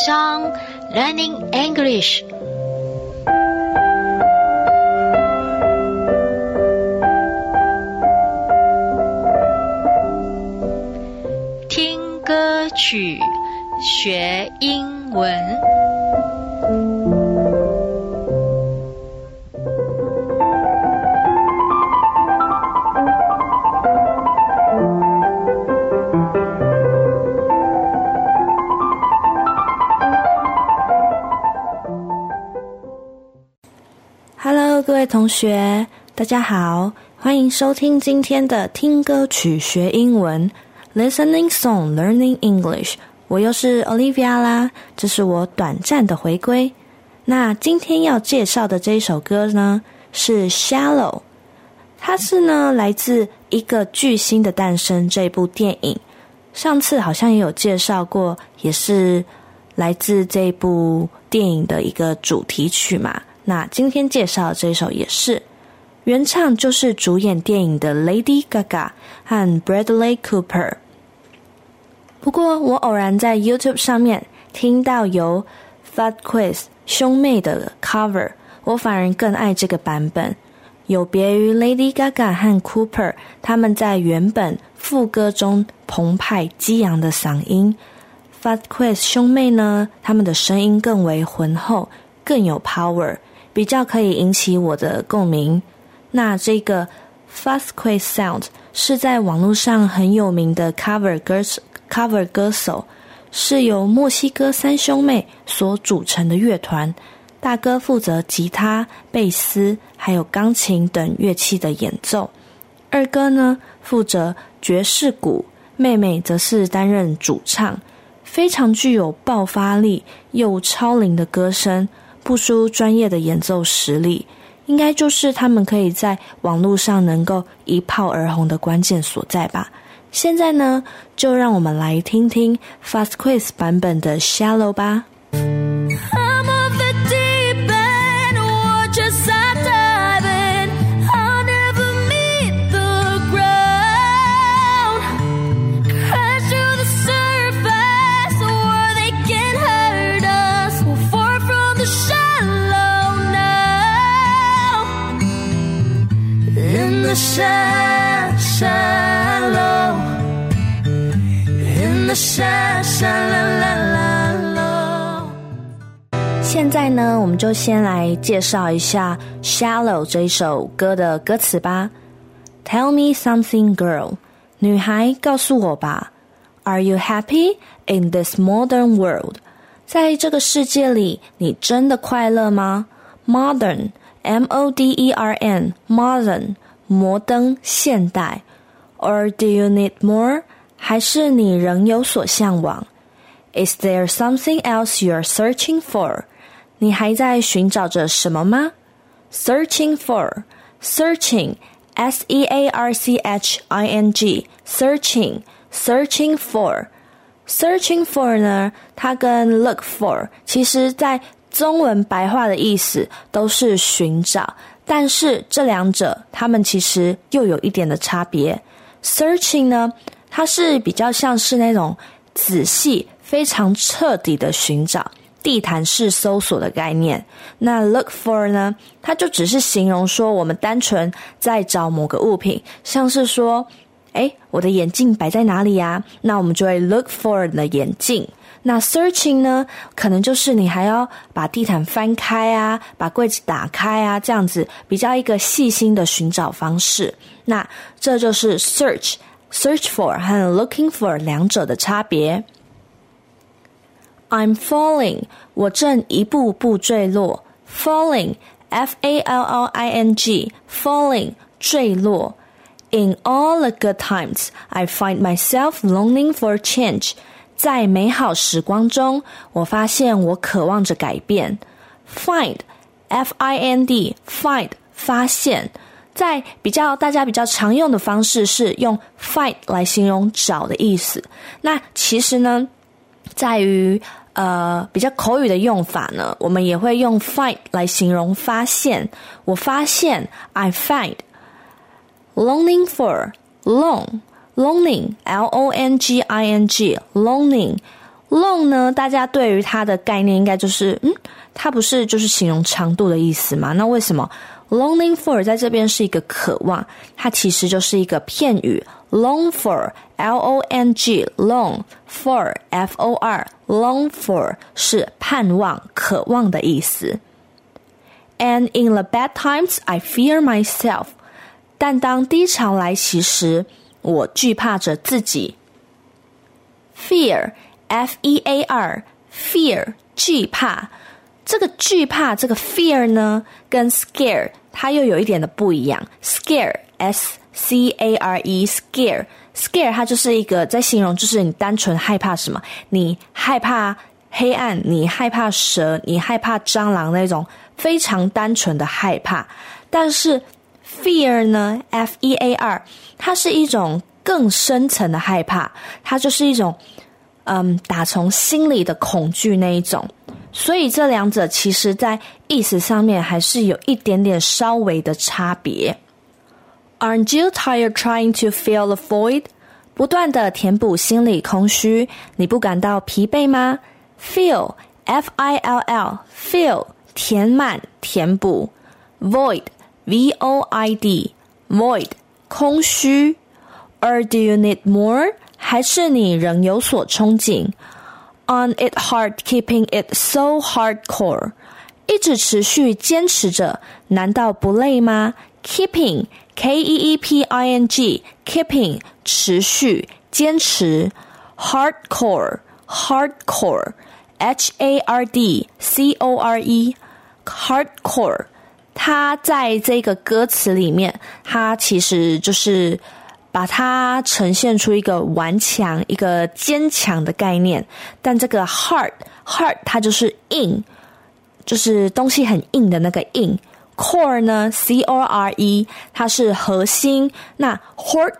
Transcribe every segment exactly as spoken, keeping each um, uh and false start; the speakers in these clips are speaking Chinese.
Song Learning English.听歌曲学英文。 Hello， 各位同学，大家好，欢迎收听今天的听歌曲学英文 Listening Song Learning English。我又是 Olivia 啦，这是我短暂的回归。那今天要介绍的这一首歌呢，是 Shallow。它是呢来自《一个巨星的诞生》这部电影，上次好像也有介绍过，也是来自这部电影的一个主题曲嘛。那今天介绍的这一首也是，原唱就是主演电影的 Lady Gaga 和 Bradley Cooper。不过我偶然在 YouTube 上面听到由 Fatquez 兄妹的 cover， 我反而更爱这个版本，有别于 Lady Gaga 和 Cooper 他们在原本副歌中澎湃激昂的嗓音， Fatquez 兄妹呢，他们的声音更为浑厚，更有 power，比较可以引起我的共鸣。那这个 Fatquez Sound 是在网络上很有名的 cover 歌, cover 歌手，是由墨西哥三兄妹所组成的乐团，大哥负责吉他、贝斯还有钢琴等乐器的演奏，二哥呢负责爵士鼓，妹妹则是担任主唱，非常具有爆发力又超龄的歌声，不输专业的演奏实力，应该就是他们可以在网络上能够一炮而红的关键所在吧。现在呢，就让我们来听听 Fatquez 版本的 Shallow 吧。 Shallow in the shallow。 现在呢，我们就先来介绍一下 Shallow 这一首歌的歌词吧。 Tell me something, girl， 女孩告诉我吧。 Are you happy in this modern world？ 在这个世界里，你真的快乐吗？ Modern M O D E R N Modern摩登现代。 Or do you need more？ 还是你仍有所向往？ Is there something else you're searching for？ 你还在寻找着什么吗？ Searching for Searching S E A R C H I N G Searching Searching for Searching for 呢，它跟 look for 其实在中文白话的意思都是寻找，但是这两者它们其实又有一点的差别。 Searching 呢，它是比较像是那种仔细非常彻底的寻找，地毯式搜索的概念。那 look for 呢，它就只是形容说我们单纯在找某个物品，像是说诶，我的眼镜摆在哪里啊？那我们就会 look for 你的眼镜。那 searching 呢，可能就是你还要把地毯翻开啊，把柜子打开啊，这样子比较一个细心的寻找方式。那这就是 search search for 和 looking for 两者的差别。 I'm falling， 我正一步步坠落。 Falling F A L L I N G Falling 坠落。 In all the good times, I find myself longing for change。在美好时光中，我发现我渴望着改变。 Find F I N D Find 发现，在比较大家比较常用的方式是用 find 来形容找的意思。那其实呢，在于呃比较口语的用法呢，我们也会用 find 来形容发现。我发现 I find。 Longing for Long Longing L O N G I N G Longing long 呢，大家对于它的概念应该就是嗯，它不是就是形容长度的意思吗？那为什么 longing for 在这边是一个渴望？它其实就是一个片语 long for L O N G long for F O R long for 是盼望渴望的意思。 And in the bad times I fear myself 但当低潮来袭时我惧怕着自己。 Fear F E A R fear 惧怕，这个惧怕这个 fear 呢跟 scare 它又有一点的不一样。 Scare S C A R E scare scare 它就是一个在形容就是你单纯害怕什么，你害怕黑暗，你害怕蛇，你害怕蟑螂，那种非常单纯的害怕。但是 fear 呢 F E A R 它是一种更深层的害怕，它就是一种嗯，打从心里的恐惧那一种。所以这两者其实在意思上面还是有一点点稍微的差别。 Aren't you tired trying to fill the void? 不断的填补心理空虚，你不感到疲惫吗？ Fill F I L L fill 填满填补， void V O I D void 空虚。 Or do you need more?还是你仍有所憧憬 On it hard keeping it so hardcore 一直持续坚持着难道不累吗？ Keeping K E E P I N G Keeping 持续坚持 Hardcore Hardcore H A R D C O R E Hardcore 它在这个歌词里面它其实就是把它呈现出一个顽强一个坚强的概念，但这个 hard hard 它就是硬，就是东西很硬的那个硬。 core 呢 C O R E 它是核心，那 hard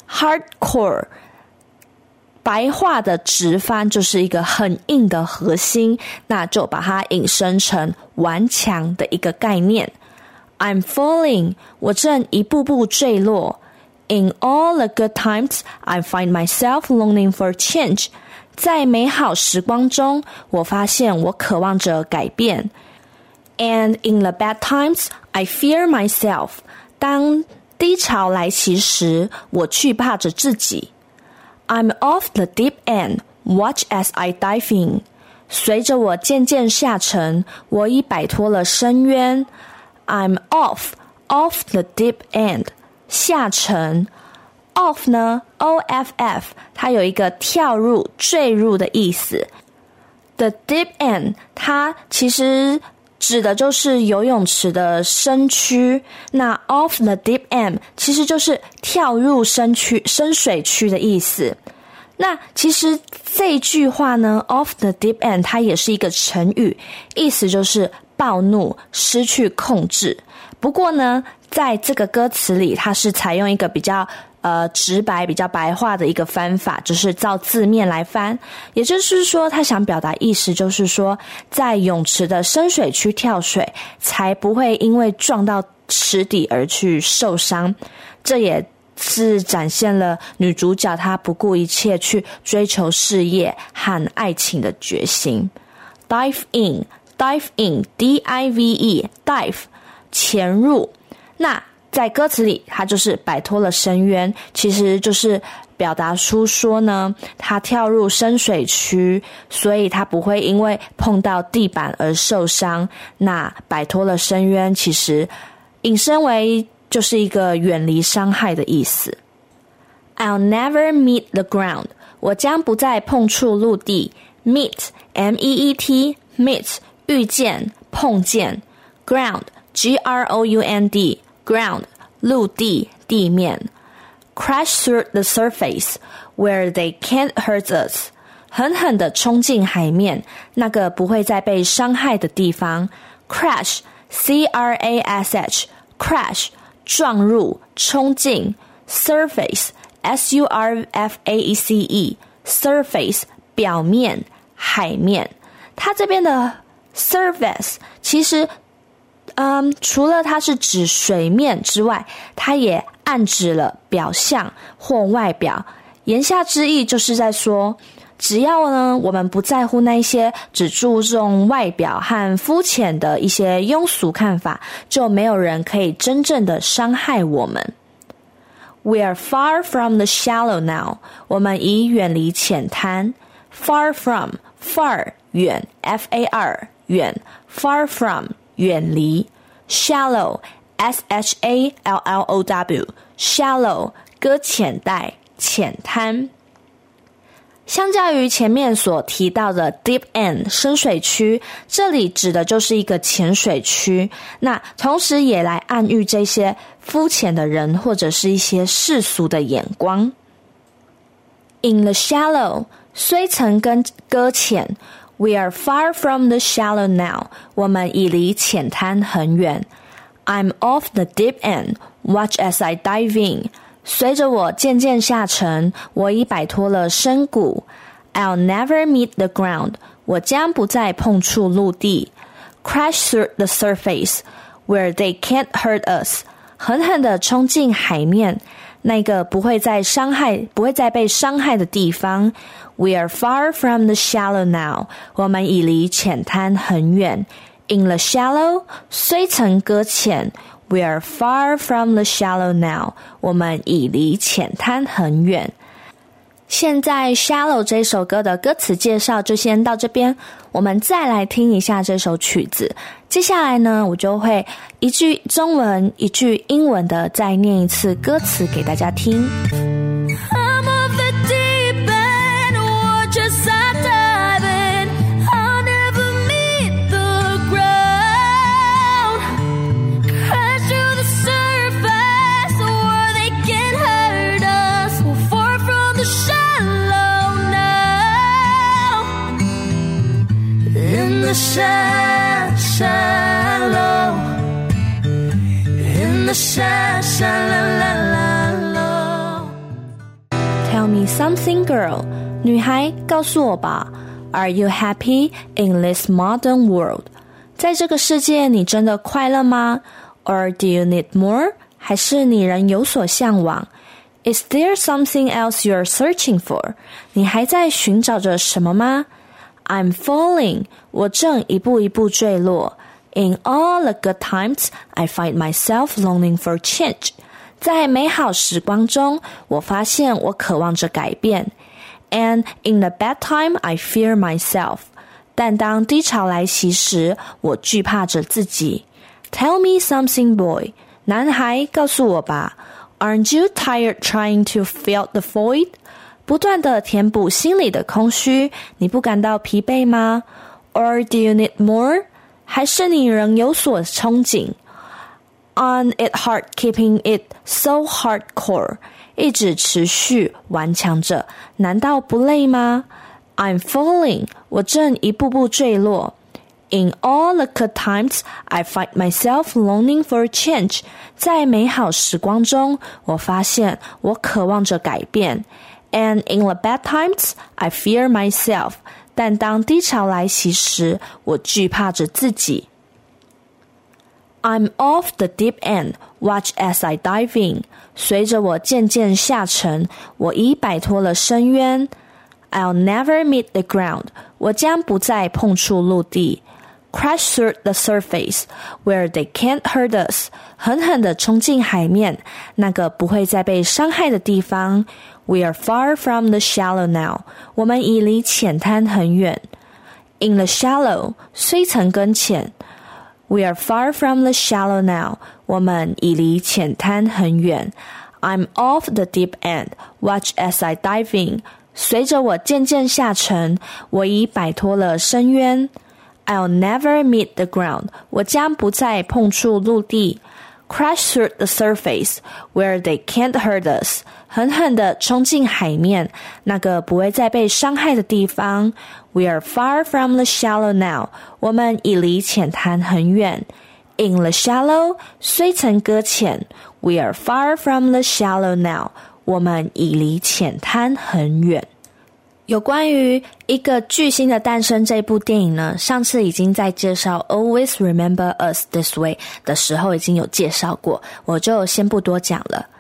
hardcore 白话的直翻就是一个很硬的核心，那就把它引申成顽强的一个概念。 I'm falling 我正一步步坠落。In all the good times, I find myself longing for change. 在美好时光中，我发现我渴望着改变。And in the bad times, I fear myself. 当低潮来袭时，我惧怕着自己。I'm off the deep end. Watch as I dive in. 随着我渐渐下沉，我已摆脱了深渊。I'm off, off the deep end.下沉 off 呢 O F F 它有一个跳入坠入的意思。 The deep end 它其实指的就是游泳池的深区，那 off the deep end 其实就是跳入深区深水区的意思。那其实这句话呢 off the deep end 它也是一个成语，意思就是暴怒失去控制。不过呢在这个歌词里它是采用一个比较呃直白比较白话的一个翻法，就是照字面来翻，也就是说他想表达意思就是说在泳池的深水区跳水才不会因为撞到池底而去受伤。这也是展现了女主角她不顾一切去追求事业和爱情的决心。 Dive in Dive in D I V E Dive 潜入，那在歌词里他就是摆脱了深渊，其实就是表达出说呢他跳入深水区，所以他不会因为碰到地板而受伤。那摆脱了深渊其实引申为就是一个远离伤害的意思。 I'll never meet the ground 我将不再碰触陆地。 Meet M E E T Meet 遇见碰见。 Ground G R O U N D Ground 陆地地面。 Crash through the surface where they can't hurt us 狠狠地冲进海面，那个不会再被伤害的地方。 Crash C R A S H Crash 撞入冲进。 Surface S U R F A C E Surface 表面海面。它这边的 surface 其实嗯，除了它是指水面之外，它也暗指了表象或外表。言下之意就是在说只要呢，我们不在乎那些只注重外表和肤浅的一些庸俗看法，就没有人可以真正的伤害我们。We are far from the shallow now. 我们已远离浅滩。Far from, far, 远 F A R, 远 Far from, 远离 Shallow, S H A L L O W, Shallow, 搁浅带浅滩。相较于前面所提到的 deep end 深水区，这里指的就是一个浅水区，那同时也来暗喻这些肤浅的人或者是一些世俗的眼光。In the shallow, 虽曾跟搁浅 We are far from the shallow now, 我们已离浅滩很远。I'm off the deep end, watch as I dive in, 随着我渐渐下沉，我已摆脱了深谷。I'll never meet the ground. 我将不再碰触陆地。Crash through the surface, where they can't hurt us. 狠狠地冲进海面，那个不会再伤害、不会再被伤害的地方。We are far from the shallow now. 我们已离浅滩很远。In the shallow, 虽曾搁浅。We are far from the shallow now. 我们已离浅滩很远。现在 Shallow 这首歌的歌词介绍就先到这边，我们再来听一下这首曲子。接下来呢，我就会一句中文一句英文的再念一次歌词给大家听。 In the shallow, in the shallow. Tell me something, girl. 女孩，告诉我吧。Are you happy in this modern world? 在这个世界，你真的快乐吗？ Or do you need more? 还是你仍有所向往？ Is there something else you're searching for? 你还在寻找着什么吗？I'm falling, 我正一步一步坠落。In all the good times, I find myself longing for change. 在美好时光中，我发现我渴望着改变。And in the bad time, I fear myself. 但当低潮来袭时，我惧怕着自己。Tell me something, boy. 男孩，告诉我吧。Aren't you tired trying to fill the void?不断地填补心里的空虚，你不感到疲惫吗？ Or do you need more? 还是你仍有所憧憬？ On it hard, keeping it so hardcore. 一直持续顽强着，难道不累吗？ I'm falling, 我正一步步坠落。In all the good times, I find myself longing for change. 在美好时光中，我发现我渴望着改变。And in the bad times, I fear myself. 但当低潮来袭时，我惧怕着自己。I'm off the deep end. Watch as I dive in. 随着我渐渐下沉，我已摆脱了深渊。I'll never meet the ground. 我将不再碰触陆地。Crash through the surface, where they can't hurt us. 狠狠地冲进海面，那个不会再被伤害的地方。We are far from the shallow now. 我们已离浅滩很远。In the shallow, 虽曾跟浅。We are far from the shallow now. 我们已离浅滩很远。I'm off the deep end. Watch as I dive in. 随着我渐渐下沉，我已摆脱了深渊。I'll never meet the ground. 我将不再碰触陆地。Crash through the surface, where they can't hurt us. 狠狠地冲进海面，那个不会再被伤害的地方。We are far from the shallow now. 我们已离浅滩很远。In the shallow, 虽曾搁浅。We are far from the shallow now. 我们已离浅滩很远。有关于一个巨星的诞生这部电影呢，上次已经在介绍 Always Remember Us This Way 的时候已经有介绍过，我就先不多讲了。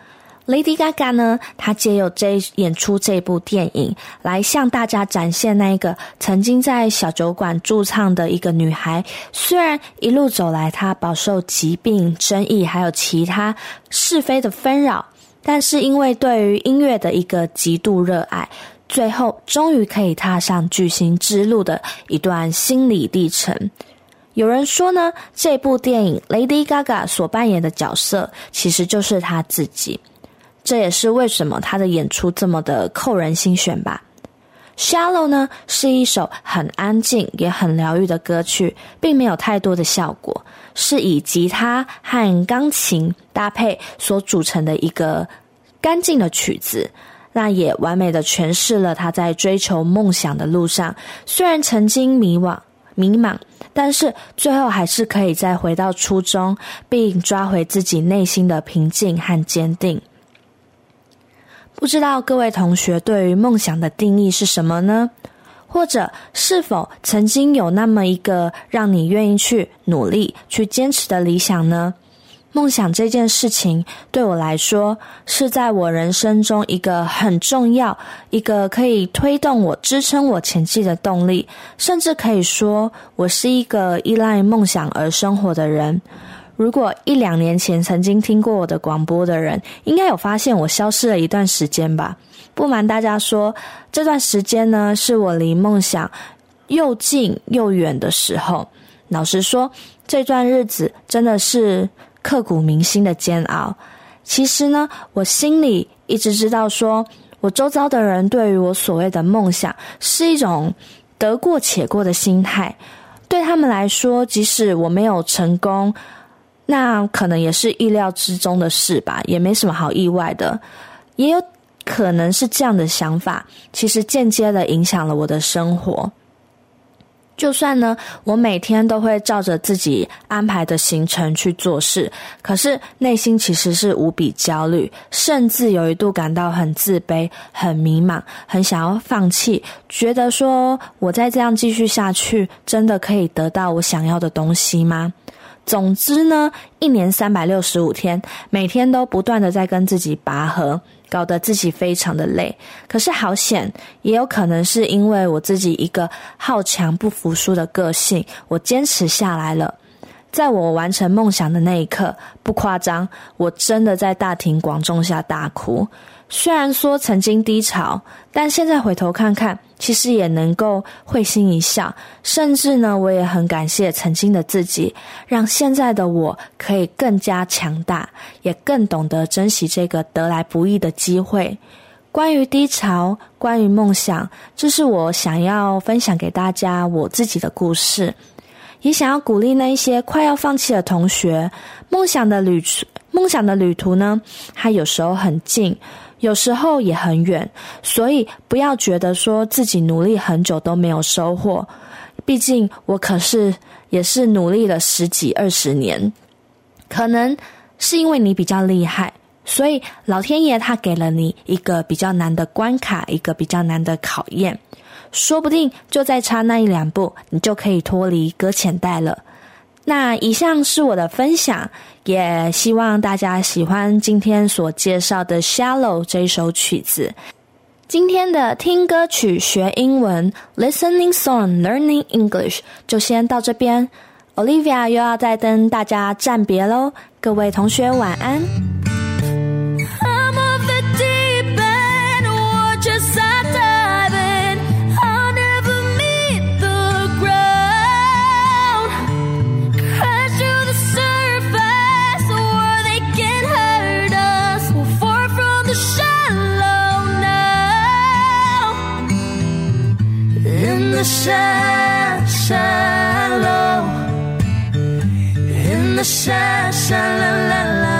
Lady Gaga 呢，她借由这演出这部电影来向大家展现那个曾经在小酒馆驻唱的一个女孩，虽然一路走来她饱受疾病、争议还有其他是非的纷扰，但是因为对于音乐的一个极度热爱，最后终于可以踏上巨星之路的一段心理历程。有人说呢，这部电影 Lady Gaga 所扮演的角色其实就是她自己，这也是为什么她的演出这么的扣人心弦吧。Shallow 呢，是一首很安静也很疗愈的歌曲，并没有太多的效果，是以吉他和钢琴搭配所组成的一个干净的曲子，那也完美的诠释了他在追求梦想的路上，虽然曾经迷惘迷茫，但是最后还是可以再回到初衷，并抓回自己内心的平静和坚定。不知道各位同学对于梦想的定义是什么呢？或者是否曾经有那么一个让你愿意去努力去坚持的理想呢？梦想这件事情对我来说是在我人生中一个很重要，一个可以推动我支撑我前进的动力，甚至可以说我是一个依赖梦想而生活的人。如果一两年前曾经听过我的广播的人，应该有发现我消失了一段时间吧。不瞒大家说，这段时间呢，是我离梦想又近又远的时候。老实说，这段日子真的是刻骨铭心的煎熬。其实呢，我心里一直知道说，我周遭的人对于我所谓的梦想是一种得过且过的心态。对他们来说，即使我没有成功，那可能也是意料之中的事吧，也没什么好意外的。也有可能是这样的想法，其实间接的影响了我的生活。就算呢，我每天都会照着自己安排的行程去做事，可是内心其实是无比焦虑，甚至有一度感到很自卑、很迷茫，很想要放弃，觉得说我再这样继续下去，真的可以得到我想要的东西吗？总之呢，一年三百六十五天，每天都不断的在跟自己拔河，搞得自己非常的累。可是好险，也有可能是因为我自己一个好强不服输的个性，我坚持下来了。在我完成梦想的那一刻，不夸张，我真的在大庭广众下大哭。虽然说曾经低潮，但现在回头看看，其实也能够会心一笑。甚至呢，我也很感谢曾经的自己，让现在的我可以更加强大，也更懂得珍惜这个得来不易的机会。关于低潮，关于梦想，这是我想要分享给大家我自己的故事，也想要鼓励那一些快要放弃的同学。梦想的旅梦想的旅途呢，它有时候很近，有时候也很远，所以不要觉得说自己努力很久都没有收获。毕竟我可是也是努力了十几二十年，可能是因为你比较厉害，所以老天爷他给了你一个比较难的关卡，一个比较难的考验，说不定就再差那一两步，你就可以脱离搁浅带了。那以上是我的分享，也希望大家喜欢今天所介绍的 Shallow 这一首曲子。今天的听歌曲学英文 Listening Song Learning English 就先到这边， Olivia 又要再跟大家暂别咯，各位同学晚安。 In the shallow, in the shallow,